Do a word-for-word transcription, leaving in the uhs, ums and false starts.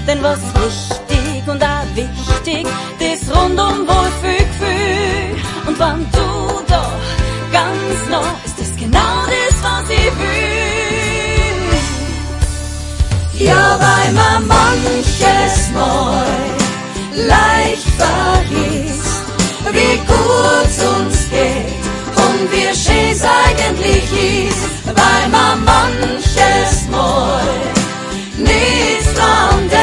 Denn was richtig und auch wichtig, das rundum Wohlfühlgefühl. Und wenn du da ganz nah, ist das genau das, was ich will. Ja, weil man manches Mal leicht vergisst, wie gut uns geht und wie schön's eigentlich ist, weil man manches